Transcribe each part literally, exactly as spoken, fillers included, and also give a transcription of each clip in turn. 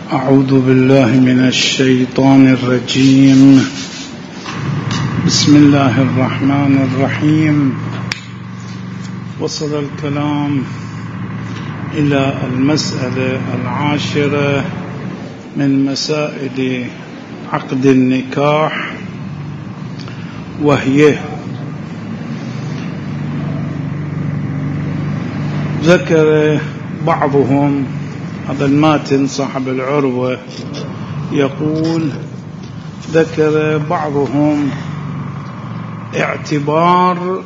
أعوذ بالله من الشيطان الرجيم. بسم الله الرحمن الرحيم. وصل الكلام إلى المسألة العاشرة من مسائل عقد النكاح، وهي ذكر بعضهم، هذا الماتن صاحب العروة يقول: ذكر بعضهم اعتبار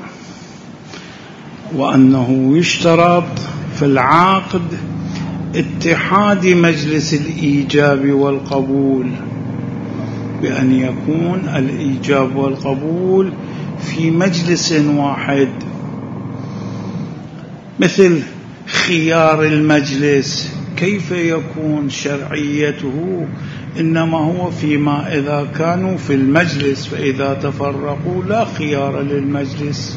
وأنه يشترط في العقد اتحاد مجلس الإيجاب والقبول، بأن يكون الإيجاب والقبول في مجلس واحد، مثل خيار المجلس. كيف يكون شرعيته؟ إنما هو فيما إذا كانوا في المجلس، فإذا تفرقوا لا خيار للمجلس.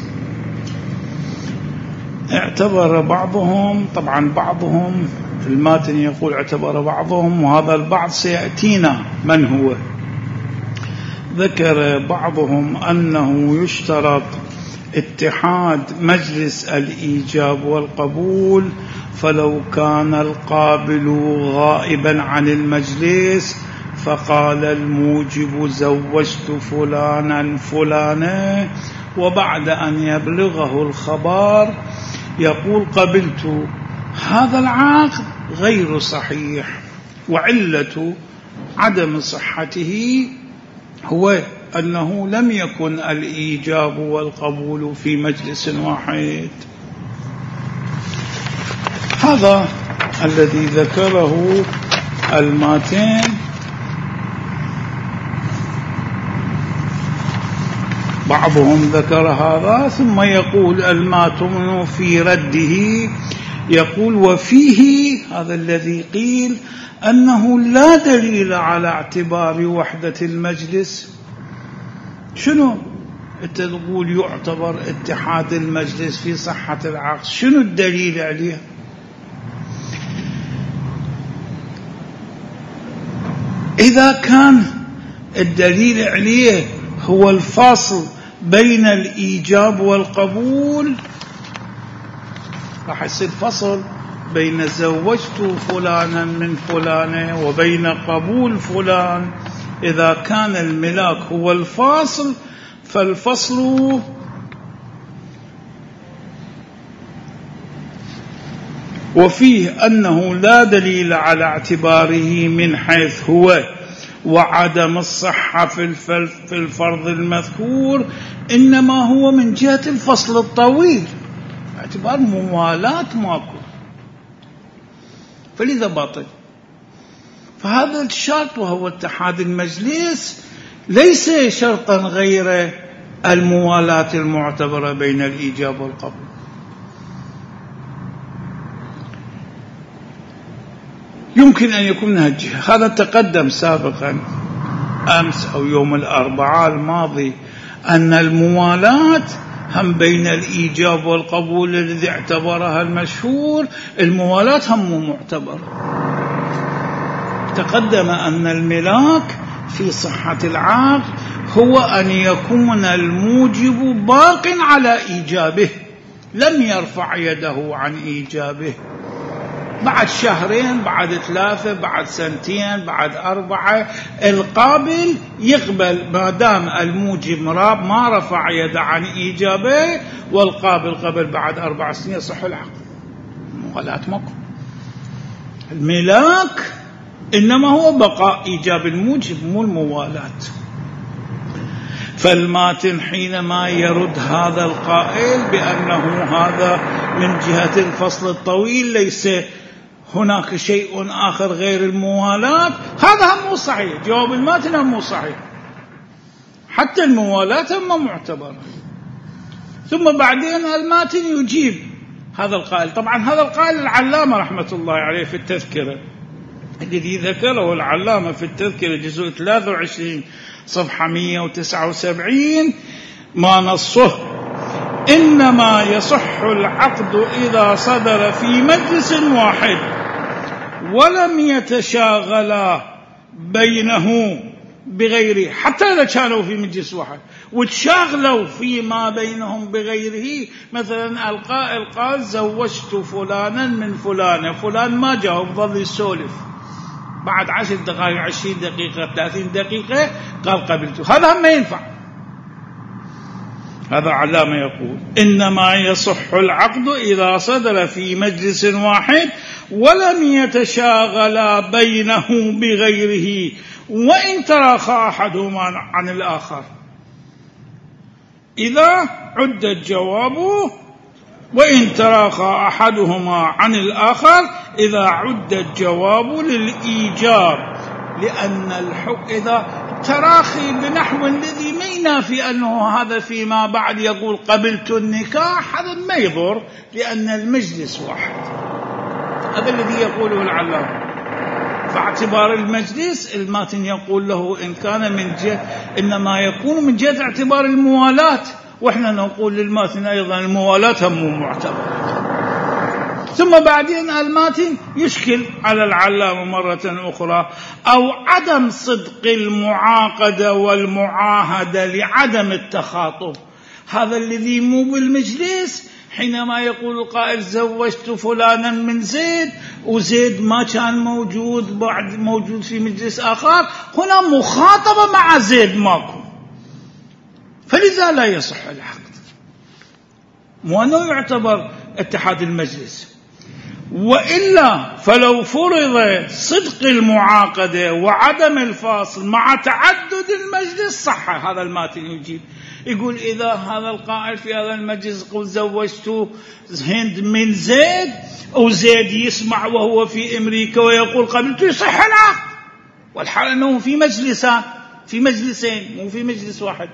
اعتبر بعضهم، طبعا بعضهم الماتن يقول اعتبر بعضهم، وهذا البعض سيأتينا من هو. ذكر بعضهم أنه يشترط اتحاد مجلس الإيجاب والقبول، فلو كان القابل غائبا عن المجلس فقال الموجب زوجت فلانا فلانا، وبعد أن يبلغه الخبر يقول قبلت، هذا العقد غير صحيح. وعلة عدم صحته هو أنه لم يكن الإيجاب والقبول في مجلس واحد. هذا الذي ذكره الماتن. بعضهم ذكر هذا، ثم يقول الماتن في رده، يقول: وفيه هذا الذي قيل أنه لا دليل على اعتبار وحدة المجلس. شنو أنت تقول يعتبر اتحاد المجلس في صحة العقد؟ شنو الدليل عليه؟ إذا كان الدليل عليه هو الفاصل بين الإيجاب والقبول، راح يصير فصل بين زوجت فلانا من فلانة وبين قبول فلان. إذا كان الملاك هو الفاصل فالفصل وفيه أنه لا دليل على اعتباره من حيث هو وعدم الصحة في الفرض المذكور، إنما هو من جهة الفصل الطويل، اعتبار موالاة ماكو، فلذا باطل. فهذا الشرط وهو اتحاد المجلس ليس شرطا غير الموالاة المعتبرة بين الإيجاب والقبول. يمكن أن يكون من هالجهة. هذا تقدم سابقا أمس أو يوم الأربعاء الماضي أن الموالاة هم بين الإيجاب والقبول الذي اعتبرها المشهور، الموالاة هم معتبر. تقدم أن الملاك في صحة العقد هو أن يكون الموجب باق على إيجابه، لم يرفع يده عن إيجابه. بعد شهرين، بعد ثلاثة، بعد سنتين، بعد أربعة، القابل يقبل ما دام الموجب مراب ما رفع يده عن إيجابه، والقابل قبل بعد أربع سنين يصح العقد. موالاة ماكو. الملاك إنما هو بقاء إيجاب الموجب مو الموالاة. فالماتن حينما يرد هذا القائل بأنه هذا من جهة الفصل الطويل ليس هناك شيء آخر غير الموالاة، هذا هم مو صحيح. جواب الماتن هم مو صحيح، حتى الموالاة هم معتبرة. ثم بعدين الماتن يجيب هذا القائل. طبعا هذا القائل العلامة رحمة الله عليه في التذكرة، الذي ذكره العلامة في التذكرة جزء ثلاثة وعشرين صفحة مئة وتسعة وسبعين، ما نصه: إنما يصح العقد إذا صدر في مجلس واحد ولم يتشاغلا بينه بغيره، حتى إذا كانوا في مجلس واحد وتشاغلوا فيما بينهم بغيره. مثلا القائل قال زوجت فلانا من فلانة، فلان ما جاء وظل يسولف، بعد عشر دقائق عشرين دقيقة ثلاثين دقيقة قال قبلته، هذا ما ينفع. هذا علامة يقول إنما يصح العقد إذا صدر في مجلس واحد ولم يتشاغلا بينه بغيره، وإن تراخى أحدهما عن الآخر. إذا عد الجواب وإن تراخى أحدهما عن الآخر، إذا عد الجواب للإيجاب، لأن الحكم إذا تراخي بنحو الذي ما ينافي أنه هذا فيما بعد يقول قبلت النكاح، هذا ما يضر، لأن المجلس واحد. هذا الذي يقوله العلامة. فاعتبار المجلس الماتن يقول له إن كان من جهة، إنما يكون من جهة اعتبار الموالاة، وإحنا نقول للماتن أيضا الموالاة هم معتبرة. ثم بعدين الماتن يشكل على العلامة مرة أخرى أو عدم صدق المعاقدة والمعاهدة لعدم التخاطب. هذا الذي مو بالمجلس، حينما يقول القائل زوجت فلانا من زيد وزيد ما كان موجود، بعد موجود في مجلس آخر، هنا مخاطبة مع زيد ماكو، فلذا لا يصح العقد، مو أنه يعتبر اتحاد المجلس. وإلا فلو فرض صدق المعاقدة وعدم الفاصل مع تعدد المجلس صح. هذا الماتن يجيب يقول إذا هذا القائل في هذا المجلس قل زوجت هند من زيد وزيد يسمع وهو في أمريكا ويقول قبلته، يصح العقد، والحال أنه في مجلسان، في مجلسين مو في مجلس واحد.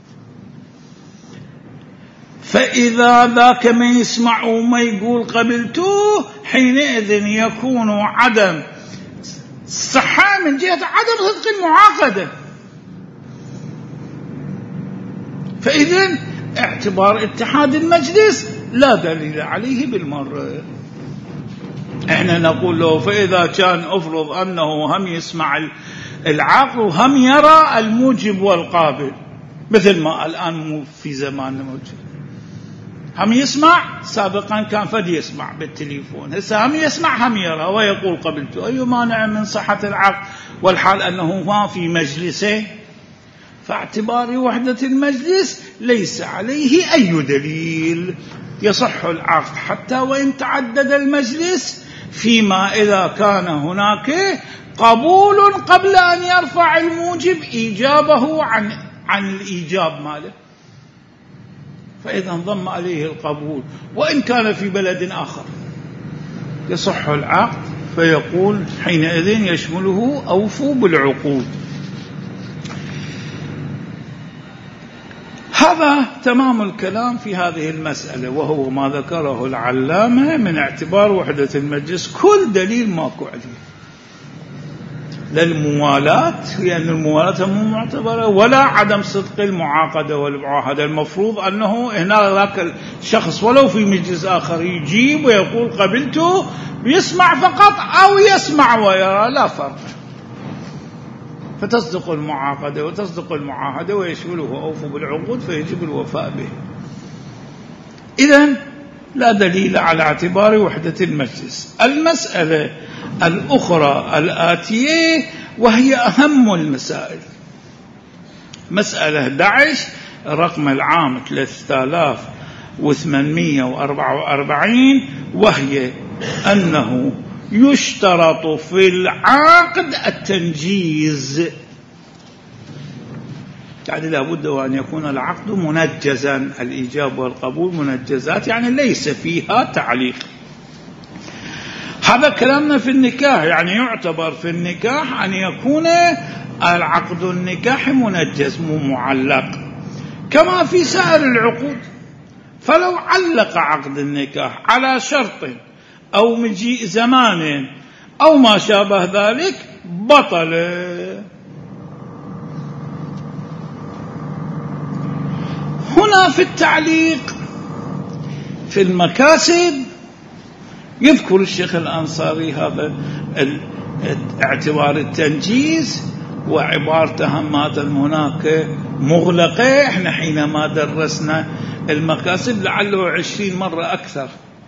فإذا ذاك ما يسمع وما يقول قبلته، حينئذ يكون عدم صحة من جهة عدم صدق المعاقدة. فإذن اعتبار اتحاد المجلس لا دليل عليه بالمرة. احنا نقول له فإذا كان افرض أنه هم يسمع العقل وهم يرى الموجب والقابل، مثل ما الآن في زماننا موجود، هم يسمع، سابقا كان فد يسمع بالتليفون، هسه هم يسمع هم يرى ويقول قبلته، أي مانع من صحة العقد والحال أنه ما في مجلسين. فاعتبار وحدة المجلس ليس عليه أي دليل، يصح العقد حتى وإن تعدد المجلس، فيما إذا كان هناك قبول قبل أن يرفع الموجب إيجابه عن عن الإيجاب ماله، فإذا انضم عليه القبول وإن كان في بلد آخر يصح العقد. فيقول حينئذ يشمله أوفوا بالعقود. هذا تمام الكلام في هذه المسألة، وهو ما ذكره العلامة من اعتبار وحدة المجلس كل دليل ماكو عليه، لا الموالاة لأن الموالاة مو معتبرة، ولا عدم صدق المعاقدة والمعاهدة. المفروض أنه هنا ذاك الشخص ولو في مجلس آخر يجيب ويقول قبلته، يسمع فقط أو يسمع ويرى لا فرق، فتصدق المعاقدة وتصدق المعاهدة ويشمله أوفوا بالعقود فيجب الوفاء به. إذن لا دليل على اعتبار وحدة المجلس. المسألة الأخرى الآتية وهي أهم المسائل، مسألة أحد عشر رقم العام ثلاثة آلاف وثمانمئة وأربعة وأربعين، وهي أنه يشترط في العقد التنجيز، يعني لابد أن يكون العقد منجزا، الإيجاب والقبول منجزات، يعني ليس فيها تعليق. هذا كلامنا في النكاح، يعني يعتبر في النكاح أن يكون العقد النكاح منجز مو معلق، كما في سائر العقود. فلو علق عقد النكاح على شرط أو مجيء زمان أو ما شابه ذلك بطل. هنا في التعليق في المكاسب يذكر الشيخ الأنصاري هذا اعتبار التنجيز وعبارته ماذا هناك مغلقة. احنا حينما درسنا المكاسب لعله عشرين مرة أكثر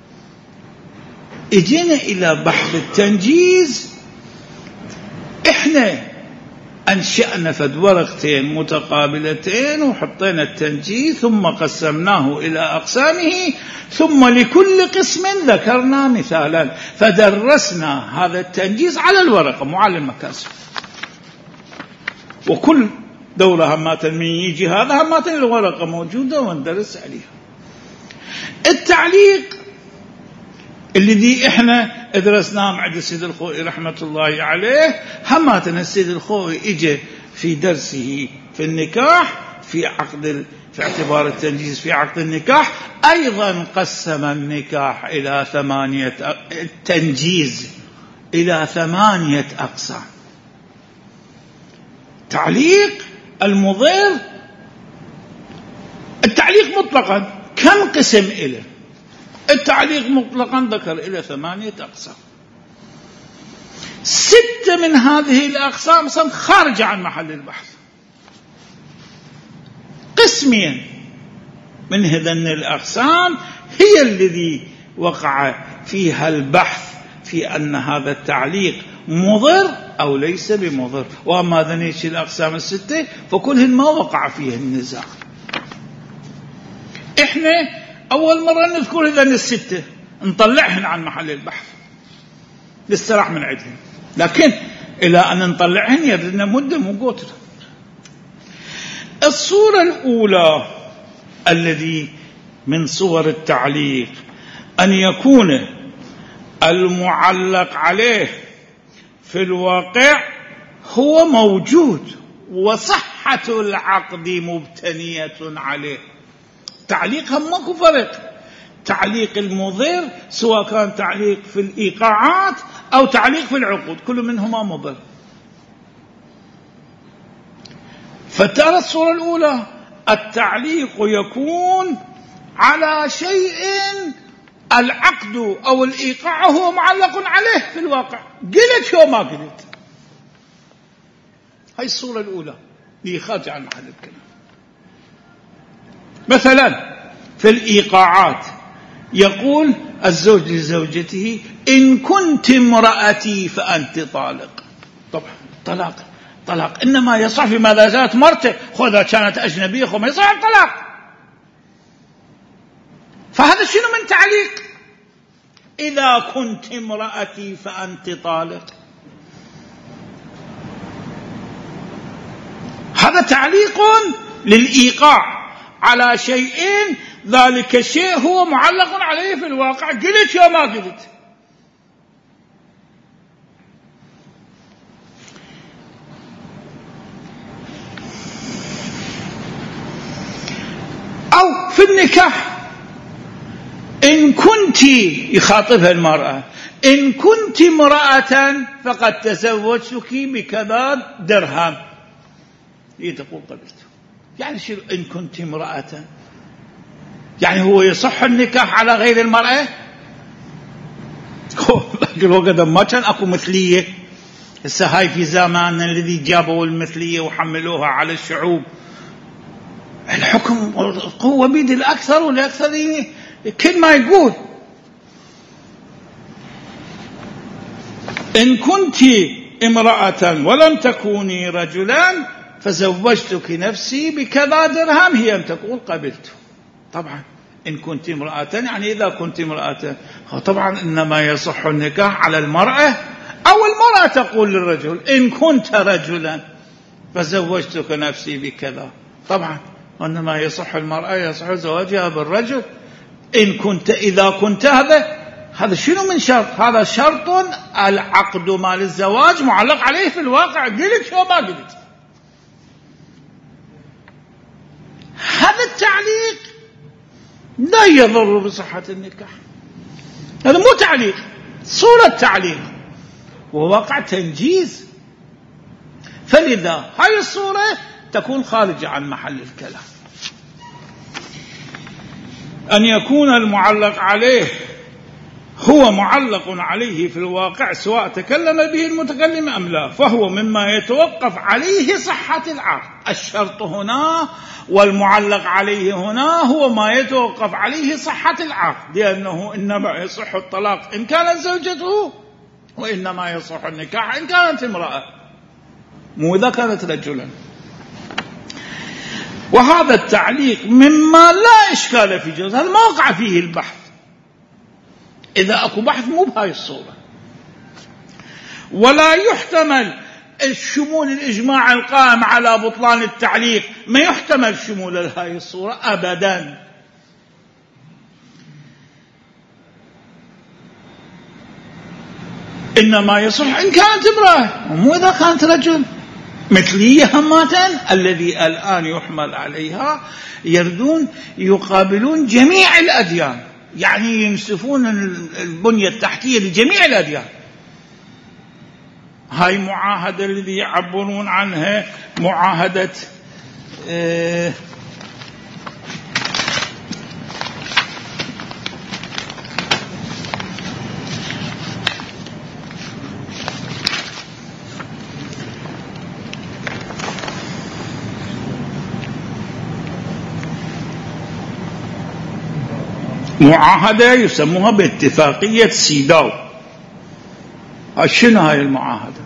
اجينا إلى بحث التنجيز. احنا أنشأنا فد ورقتين متقابلتين وحطينا التنجيز ثم قسمناه إلى أقسامه ثم لكل قسم ذكرنا مثالا فدرسنا هذا التنجيز على الورقة مو على المكاسب. وكل دورة همات من يجي هذا همات الورقة موجودة وندرس عليها. التعليق الذي احنا درسناه مع السيد الخوئي رحمة الله عليه هماتنا السيد الخوئي اجى في درسه في النكاح في عقد في اعتبار التنجيز في عقد النكاح ايضا قسم النكاح الى ثمانية التنجيز الى ثمانية اقسام. تعليق المضير التعليق مطلقا كم قسم إله؟ التعليق مطلقا ذكر إلى ثمانية أقسام. ستة من هذه الأقسام خارجة عن محل البحث. قسمين من هذين الأقسام هي الذي وقع فيها البحث في أن هذا التعليق مضر أو ليس بمضر. وأما ذنيش الأقسام الستة فكلهن ما وقع فيه النزاع. إحنا أول مرة نذكر هذين الستة نطلعهن عن محل البحث نستراح من عندهن، لكن إلى أن نطلعهن يردنا مدة مقوتة. الصورة الأولى الذي من صور التعليق أن يكون المعلق عليه في الواقع هو موجود وصحة العقد مبتنية عليه. تعليقها ماكو فرق. تعليق المضر سواء كان تعليق في الإيقاعات أو تعليق في العقود كل منهما مضر. فترى الصورة الأولى التعليق يكون على شيء العقد أو الإيقاع هو معلق عليه في الواقع قلت هو ما قلت. هاي الصورة الأولى اللي خارج عن محل الكلام. مثلا في الإيقاعات يقول الزوج لزوجته إن كنت امرأتي فأنت طالق. طبعا طلاق طلاق إنما يصح فيما إذا كانت مرته خذها كانت أجنبية خذها ما يصح الطلاق. فهذا شنو من تعليق؟ إذا كنت امرأتي فأنت طالق. هذا تعليق للإيقاع على شيئين ذلك الشيء هو معلق عليه في الواقع قلت يا ما قلت. أو في النكاح إن كنت يخاطبها المرأة إن كنت امرأة فقد تزوجتك بكذا درهم هي تقول قبلت. يعني شو إن كنت امرأة؟ يعني هو يصح النكاح على غير المرأة؟ لكن وقت ما كان أكو مثلية. هسه هاي في زماننا الذي جابوا المثلية وحملوها على الشعوب الحكم القوة بيد الأكثر والأكثر كل ما يقول. إن كنت امرأة ولم تكوني رجلا فزوجتك نفسي بكذا درهم هي أن تقول قبلت. طبعا إن كنت امرأة يعني إذا كنت امرأة طبعا إنما يصح النكاح على المرأة أو المرأة تقول للرجل إن كنت رجلا فزوجتك نفسي بكذا. طبعا إنما يصح المرأة يصح زواجها بالرجل. إن كنت إذا كنت هذا هذا شنو من شرط؟ هذا شرط العقد مال الزواج معلق عليه في الواقع قلت شو ما قلت. هذا التعليق لا يضر بصحة النكاح. هذا مو تعليق صورة تعليق وواقع تنجيز. فلذا هاي الصورة تكون خارجة عن محل الكلام. أن يكون المعلق عليه هو معلق عليه في الواقع سواء تكلم به المتكلم أم لا، فهو مما يتوقف عليه صحة العقد. الشرط هنا والمعلق عليه هنا هو ما يتوقف عليه صحة العقد، لأنه إنما يصح الطلاق إن كانت زوجته، وإنما يصح النكاح إن كانت امرأة، مو إذا كانت رجلا. وهذا التعليق مما لا إشكال في جوازه، هذا ما وقع فيه البحث. إذا أكو بحث مو بهاي الصورة. ولا يحتمل الشمول الإجماع القائم على بطلان التعليق، ما يحتمل شمول هاي الصورة أبدا. إنما يصح إن كانت امرأة ومو إذا كانت رجل. مثلية هماتن الذي الآن يحمل عليها يردون يقابلون جميع الأديان، يعني ينسفون البنية التحتية لجميع الأديان. هاي معاهدة الذي يعبرون عنها معاهدة اه معاهدة يسموها باتفاقية سيداو. شنو هاي المعاهدة؟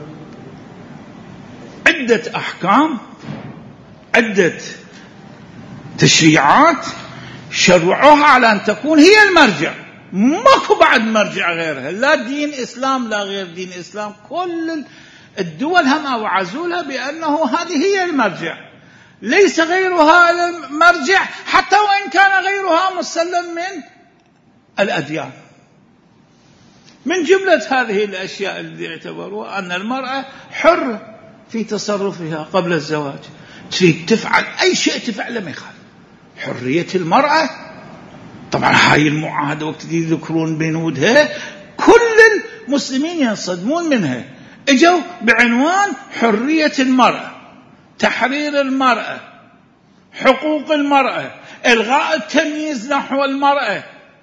عدة أحكام، عدة تشريعات شرعوها على أن تكون هي المرجع، ماكو بعد مرجع غيرها، لا دين إسلام لا غير دين إسلام. كل الدول هم وعزولها بأنه هذه هي المرجع، ليس غيرها المرجع، حتى وإن كان غيرها مسلم من الأديان. من جملة هذه الأشياء التي اعتبروها أن المرأة حرة في تصرفها قبل الزواج، تريد تفعل أي شيء تفعله ما يخالف. حرية المرأة طبعا هاي المعاهدة وقت يذكرون بنودها كل المسلمين ينصدمون منها. اجوا بعنوان حرية المرأة، تحرير المرأة، حقوق المرأة، إلغاء التمييز نحو المرأة.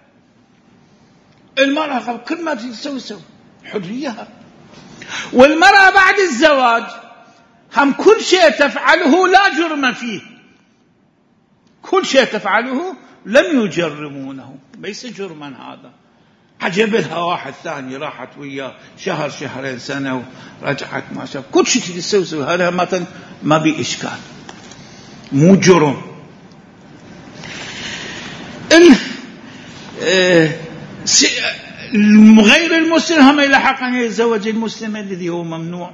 المرأة كل ما تسوي سوي حريتها. والمرأة بعد الزواج هم كل شيء تفعله لا جرم فيه، كل شيء تفعله لم يجرمونه، ليس جرما. هذا عجب لها واحد ثاني راحت وياه شهر شهرين سنة ورجعت ما شاف كل شيء تسوي سوي، هذا مثلا ما بي إشكال، مو جرم. غير المسلم هم يلحق أن يتزوج المسلم الذي هو ممنوع.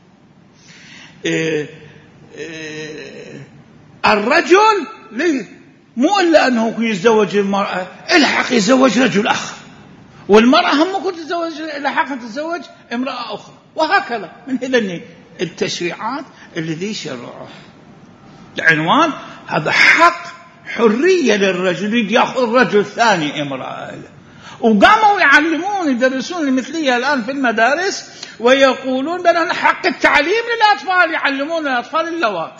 الرجل مو إلا أنه يتزوج المرأة، يلحق يتزوج رجل آخر، والمرأة هم ممكن تتزوج يلحق تتزوج امرأة أخرى، وهكذا. من هذه التشريعات الذي شرعوها العنوان هذا حق حرية للرجل يأخذ رجل ثاني امرأة له. وقاموا يعلمون يدرسون المثلية الآن في المدارس ويقولون بأن حق التعليم للأطفال، يعلمون الأطفال اللوات.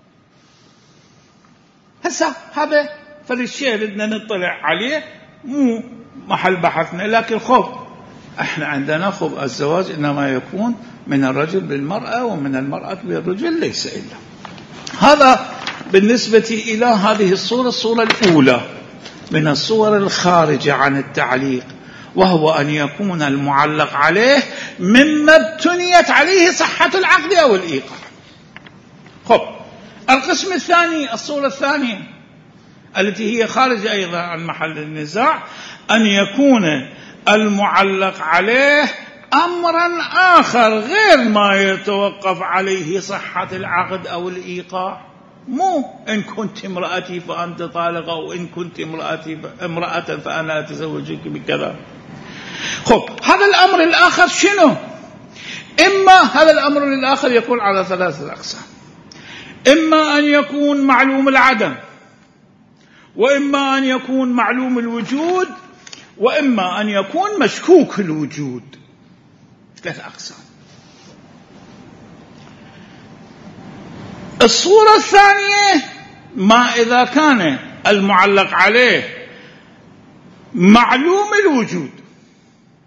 هسا هذا فالشيء اللي بدنا نطلع عليه مو محل بحثنا، لكن خب احنا عندنا خب الزواج إنما يكون من الرجل بالمرأة ومن المرأة بالرجل، ليس إلا. هذا بالنسبة إلى هذه الصورة، الصورة الأولى من الصور الخارجة عن التعليق، وهو أن يكون المعلق عليه مما ابتنيت عليه صحة العقد أو الإيقاع. خب القسم الثاني، الصورة الثانية التي هي خارجة أيضا عن محل النزاع، أن يكون المعلق عليه أمرا آخر غير ما يتوقف عليه صحة العقد أو الإيقاع. مو إن كنت امرأتي فأنت طالقة، وإن كنت امرأتي امرأة فأنا أتزوجك بكذا. خب هذا الأمر الآخر شنو؟ إما هذا الأمر الآخر يكون على ثلاثة أقسام، إما أن يكون معلوم العدم، وإما أن يكون معلوم الوجود، وإما أن يكون مشكوك الوجود. ثلاث أقسام. الصورة الثانية ما إذا كان المعلق عليه معلوم الوجود،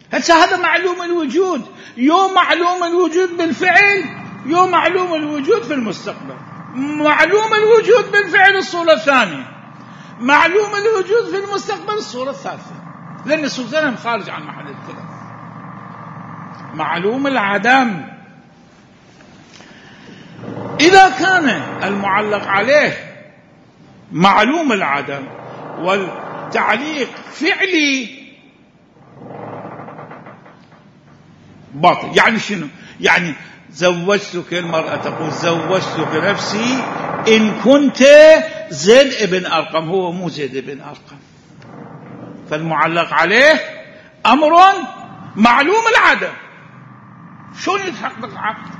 هسه هذا معلوم الوجود، يوم معلوم الوجود بالفعل، يوم معلوم الوجود في المستقبل. معلوم الوجود بالفعل الصورة الثانية، معلوم الوجود في المستقبل الصورة الثالثة، لأن الصورتين خارج عن محل الكلام. معلوم العدم إذا كان المعلق عليه معلوم العدم والتعليق فعلي باطل. يعني شنو؟ يعني زوجتك المرأة تقول زوجتك نفسي إن كنت زيد ابن أرقم، هو مو زيد ابن أرقم، فالمعلق عليه أمر معلوم العدم. شلون يتحقق العقد؟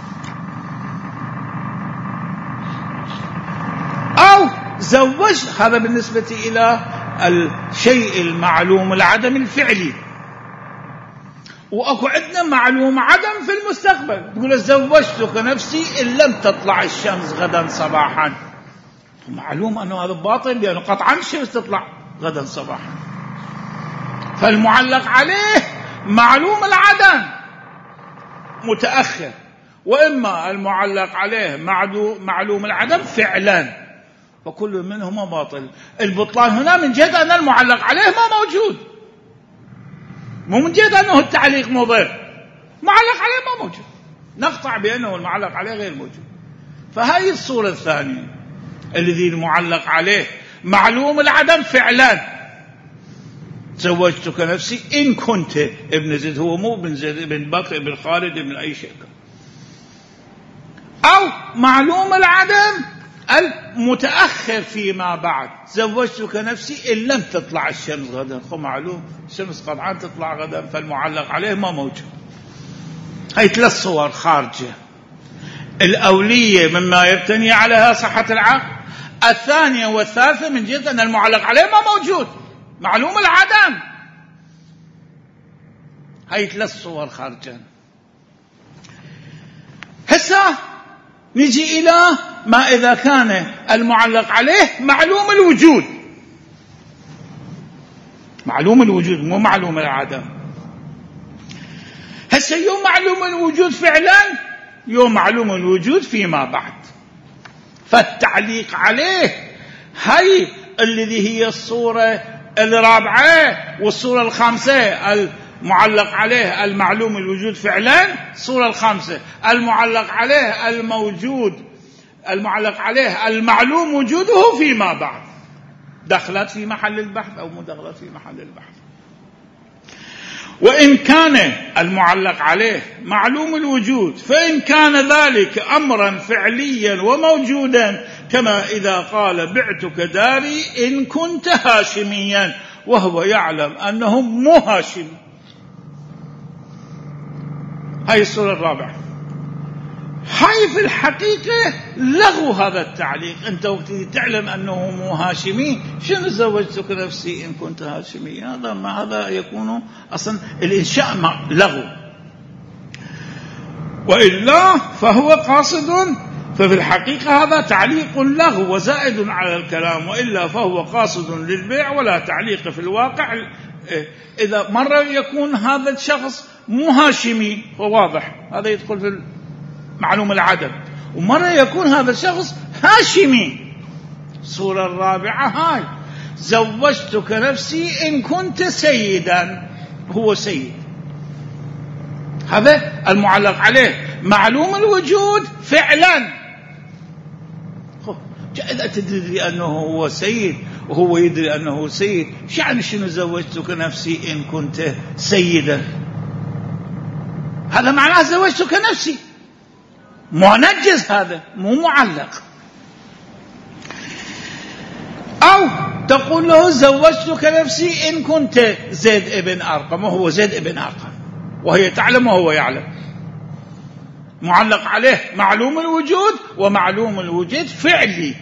أو زوج، هذا بالنسبة إلى الشيء المعلوم العدم الفعلي. وأكو عندنا معلوم عدم في المستقبل، تقول زوجتك نفسي إن لم تطلع الشمس غدا صباحا، معلوم أنه هذا باطل لأنه قطعا الشمس تطلع غدا صباحا. فالمعلق عليه معلوم العدم متأخر، وإما المعلق عليه معلوم العدم فعلا، فكل منهما باطل. البطلان هنا من جهة أن المعلق عليه ما موجود، مو من جهة أنه التعليق مضر، معلق عليه ما موجود، نقطع بأنه المعلق عليه غير موجود. فهذه الصورة الثانية الذي المعلق عليه معلوم العدم فعلا، زوجتك نفسي إن كنت ابن زيد، هو مو ابن زيد، ابن بكر، ابن خالد، ابن أي شيء. أو معلوم العدم المتأخر فيما بعد، زوجتك نفسي إن لم تطلع الشمس غدا، خو معلوم الشمس قطعا تطلع غدا، فالمعلق عليه ما موجود. هاي ثلاث صور خارجة. الأولية مما يبتني عليها صحة العقد، الثانية والثالثة من جهة أن المعلق عليه ما موجود، معلوم العدم. هاي ثلاث صور خارجة. هسه نجي إلى ما إذا كان المعلق عليه معلوم الوجود، معلوم الوجود مو معلوم العدم. هسه يوم معلوم الوجود فعلا، يوم معلوم الوجود فيما بعد. فالتعليق عليه هاي الذي هي الصورة الرابعة والصورة الخامسة. المعلق عليه المعلوم الوجود فعلا، الصورة الخامسة المعلق عليه الموجود، المعلق عليه المعلوم وجوده فيما بعد، دخلت في محل البحث أو مدخلت في محل البحث. وإن كان المعلق عليه معلوم الوجود، فإن كان ذلك أمرا فعليا وموجودا، كما إذا قال بعتك داري إن كنت هاشميا، وهو يعلم أنه مو هاشمي. هاي الصورة الرابعة. هاي في الحقيقة لغو هذا التعليق. أنت وقت تعلم أنه مو هاشمي، شنو زوجتك نفسي إن كنت هاشمي؟ هذا ما هذا يكون أصلا الإنشاء لغو. وإلا فهو قاصد، ففي الحقيقة هذا تعليق لغو وزائد على الكلام، وإلا فهو قاصد للبيع ولا تعليق في الواقع. إذا مرة يكون هذا الشخص مو هاشمي، هو واضح هذا يدخل في معلوم العدم، ومرة يكون هذا الشخص هاشمي. الصورة الرابعة هاي زوجتك نفسي إن كنت سيدا، هو سيد، هذا المعلق عليه معلوم الوجود فعلا. إذا تدري أنه هو سيد وهو يدري أنه سيد، يعني شنو زوجتك نفسي إن كنت سيدا؟ هذا معناه زوجتك نفسي، منجز، هذا مو معلق. أو تقول له زوجتك نفسي إن كنت زيد ابن أرقم، وهو زيد ابن أرقم، وهي تعلم وهو يعلم. معلق عليه معلوم الوجود، ومعلوم الوجود فعلي.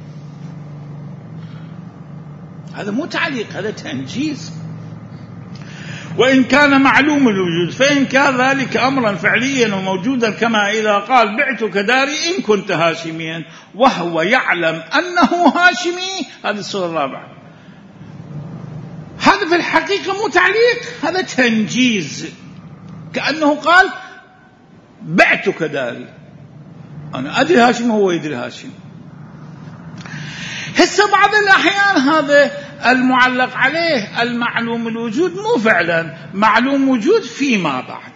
هذا مو تعليق، هذا تنجيز. وإن كان معلوم الوجود، فإن كان ذلك أمرا فعليا وموجودا، كما إذا قال بعتك داري إن كنت هاشميا، وهو يعلم أنه هاشمي. هذه الصورة الرابعة. هذا في الحقيقة مو تعليق، هذا تنجيز، كأنه قال بعتك داري، أنا أدري هاشم هو يدري هاشم. هسه بعض الأحيان هذا المعلق عليه المعلوم الوجود مو فعلا معلوم وجود فيما بعد.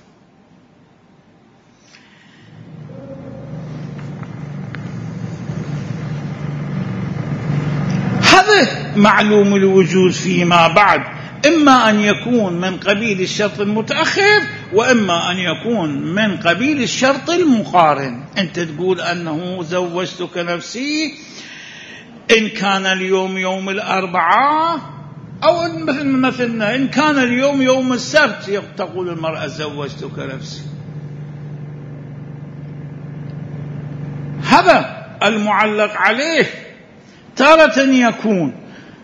هذا معلوم الوجود فيما بعد إما أن يكون من قبيل الشرط المتأخر وإما أن يكون من قبيل الشرط المقارن. أنت تقول أنه زوجتك نفسي إن كان اليوم يوم الأربعاء، أو مثل مثلنا إن كان اليوم يوم السبت تقول المرأة زوجتك نفسي. هذا المعلق عليه تارة يكون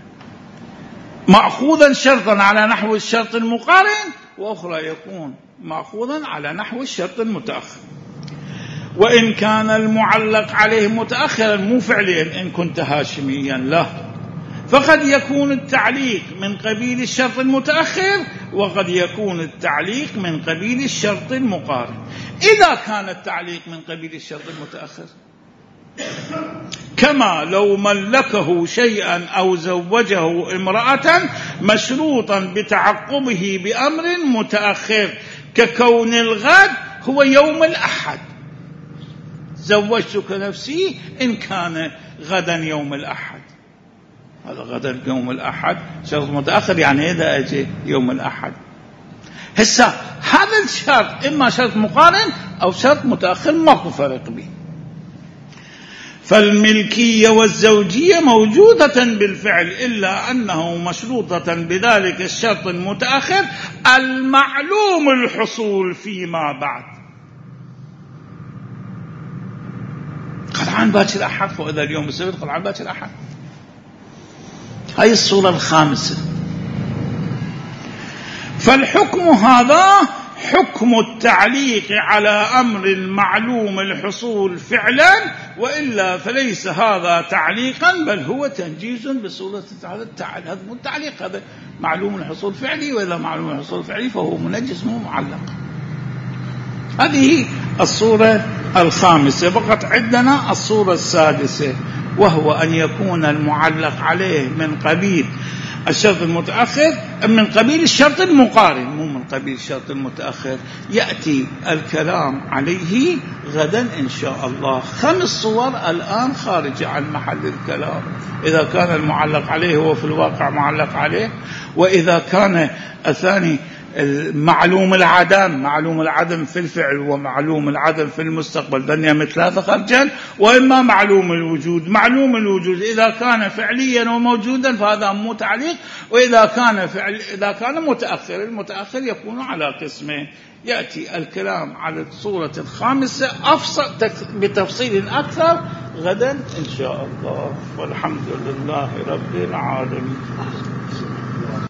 مأخوذا شرطا على نحو الشرط المقارن، وأخرى يكون مأخوذا على نحو الشرط المتأخر. وإن كان المعلق عليه متأخرا مو فعليا إن كنت هاشميا لا، فقد يكون التعليق من قبيل الشرط المتأخر وقد يكون التعليق من قبيل الشرط المقارن. إذا كان التعليق من قبيل الشرط المتأخر كما لو ملكه شيئا أو زوجه امرأة مشروطا بتعقبه بأمر متأخر، ككون الغد هو يوم الأحد، زوجتك نفسي إن كان غدا يوم الأحد. هذا غدا يوم الأحد شرط متأخر، يعني إذا أجي يوم الأحد. هسه هذا الشرط إما شرط مقارن أو شرط متأخر، ماكو فرق به. فالملكية والزوجية موجودة بالفعل إلا أنه مشروطة بذلك الشرط المتأخر المعلوم الحصول فيما بعد. قطعان باكر الأحد، وإذا اليوم السبت قطعان باكر الأحد. هاي الصورة الخامسة. فالحكم هذا حكم التعليق على أمر المعلوم الحصول فعلا، وإلا فليس هذا تعليقا بل هو تنجيز بصورة هذا التعليق. هذا مو التعليق، هذا معلوم الحصول فعلي، وإلا معلوم الحصول فعلي فهو منجز مو معلق. هذه الصورة الخامسة. بقت عندنا الصورة السادسة، وهو أن يكون المعلق عليه من قبيل الشرط المتأخر من قبيل الشرط المقارن، مو من قبيل الشرط المتأخر. يأتي الكلام عليه غدا إن شاء الله. خمس صور الآن خارج عن محل الكلام. إذا كان المعلق عليه هو في الواقع معلق عليه، وإذا كان الثاني معلوم العدم، معلوم العدم في الفعل ومعلوم العدم في المستقبل، دنيا ثلاثة خرجا. وإما معلوم الوجود، معلوم الوجود إذا كان فعليا وموجودا فهذا مو تعليق، وإذا كان فعل إذا كان متأخر، المتأخر يكون على قسمين. يأتي الكلام على الصورة الخامسة أفصل بتفصيل أكثر غدا إن شاء الله، والحمد لله رب العالمين.